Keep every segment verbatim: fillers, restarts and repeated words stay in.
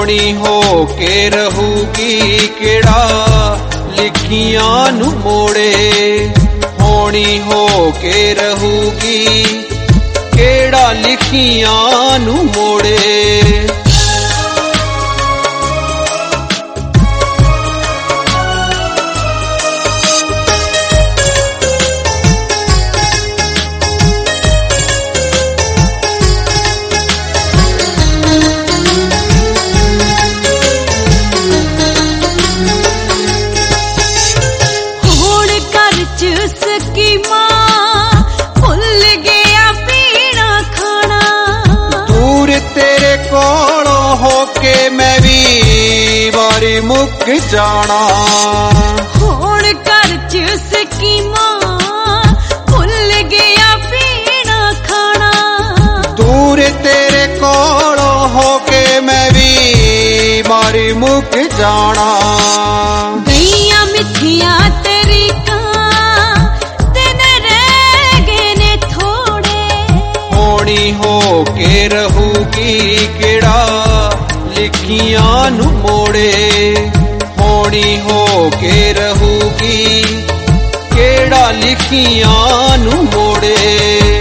ਹੋਣੀ ਹੋ ਕੇ ਰਹੂਗੀ ਕਿਹੜਾ ਲਿਖੀਆਂ ਨੂੰ ਮੋੜੇ। ਹੋਣੀ ਹੋ ਕੇ ਰਹੂਗੀ ਕਿਹੜਾ ਲਿਖੀਆਂ ਨੂੰ ਮੋੜੇ। ਕੋਲੋਂ ਹੋ ਕੇ ਮੈਂ ਵੀ ਵਾਰੀ ਮੁੱਕ ਜਾਣਾ। ਹੁਣ ਘਰ ਚ ਸਕੀਮਾਂ ਭੁੱਲ ਗਿਆ ਪੀਣਾ ਖਾਣਾ। ਦੂਰ ਤੇਰੇ ਕੋਲੋਂ ਹੋ ਕੇ ਮੈਂ ਵੀ ਵਾਰੀ ਮੁੱਕ ਜਾਣਾ। ਗਈਆਂ ਮਿੱਠੀਆਂ ਤਰੀਕਾਂ ਦਿਨ ਰਹਿ ਗਏ ਨੇ ਥੋੜੇ। ਹੋਣੀ ਹੋ ਕੇ ਰਹੂਗੀ ਕਿਹੜਾ ਲਿਖੀਆਂ ਨੂੰ ਮੋੜੇ। ਹੋਣੀ ਹੋ ਕੇ ਰਹੂਗੀ ਕਿਹੜਾ ਲਿਖੀਆਂ ਨੂੰ ਮੋੜੇ।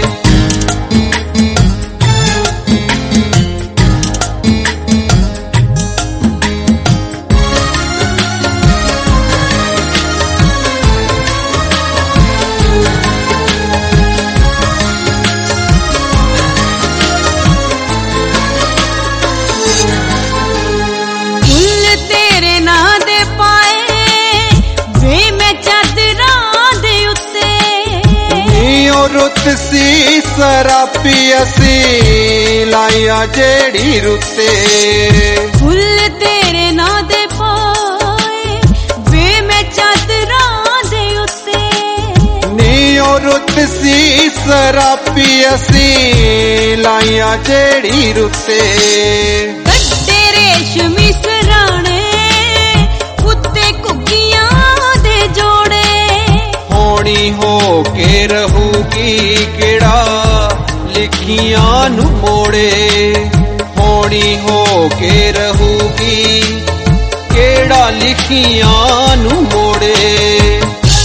ਰੁੱਤ ਸੀ ਸਰਾਪੀ ਅਸੀਂ ਲਾਈਆਂ ਜਿਹੜੀ ਰੁੱਤੇ। ਫੁੱਲ ਤੇਰੇ ਨਾਂ ਦੇ ਪਾਏ ਵੇ ਮੈਂ ਚਾਦਰਾਂ ਦੇ ਉੱਤੇ। ਨੀ ਉਹ ਰੁੱਤ ਸੀ ਸਰਾਪੀ ਅਸੀਂ ਲਾਈਆਂ ਜਿਹੜੀ ਰੁੱਤੇ। ਗੱਡੇ ਰੇਸ਼ਮੀ ਸਰਾਣੇ ਉੱਤੇ ਘੁੱਗੀਆਂ ਦੇ ਜੋੜੇ। ਹੋਣੀ ਹੋ ਕੇ ਰਹੂਗੀ ਕਿਹੜਾ ਲਿਖੀਆਂ ਨੂੰ ਮੋੜੇ। ਹੋਣੀ ਹੋ ਕੇ ਰਹੂਗੀ ਕਿਹੜਾ ਲਿਖੀਆਂ ਨੂੰ ਮੋੜੇ।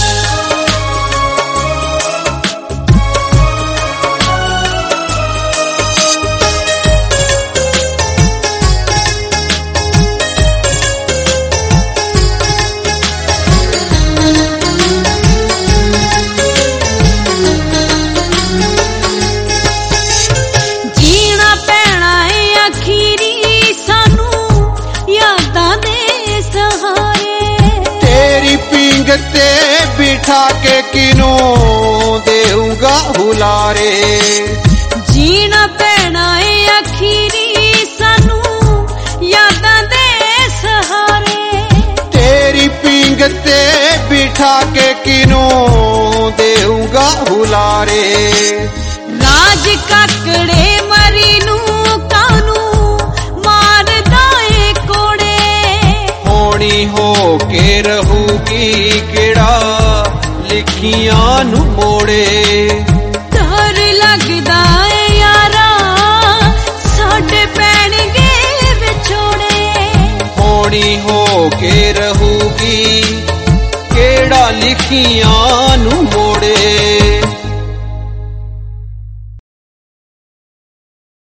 ਤੇ ਬਿਠਾ ਕੇ ਕਿਨੂੰ ਦੇਊਗਾ ਹੁਲਾਰੇ। ਜੀਣਾ ਪੈਣਾ ਏ ਅਖੀਰੀ ਸਾਨੂੰ ਯਾਦਾਂ ਦੇ ਸਹਾਰੇ। ਤੇਰੀ ਪੀਂਗ ਤੇ ਬਿਠਾ ਕੇ ਕਿਨੂੰ ਦੇਊਗਾ ਹੁਲਾਰੇ। ਰਾਜ ਕਾਕੜੇ ਮਰੀ ਨੂੰ ਕਾਨੂੰ ਮਾਰਦਾ ਏ ਕੋੜੇ। ਹੋਣੀ ਹੋ ਕੇ ਰਹੂਗੀ ਕਿਹੜਾ ਲਿਖੀਆਂ ਨੂੰ ਮੋੜੇ। ਡਰ ਲੱਗਦਾ ਏ ਯਾਰਾ ਸਾਡੇ ਪੈਣਗੇ ਵਿਛੋੜੇ। ਹੋਣੀ ਹੋ ਕੇ ਰਹੂਗੀ ਕਿਹੜਾ ਲਿਖੀਆਂ ਨੂੰ ਮੋੜੇ।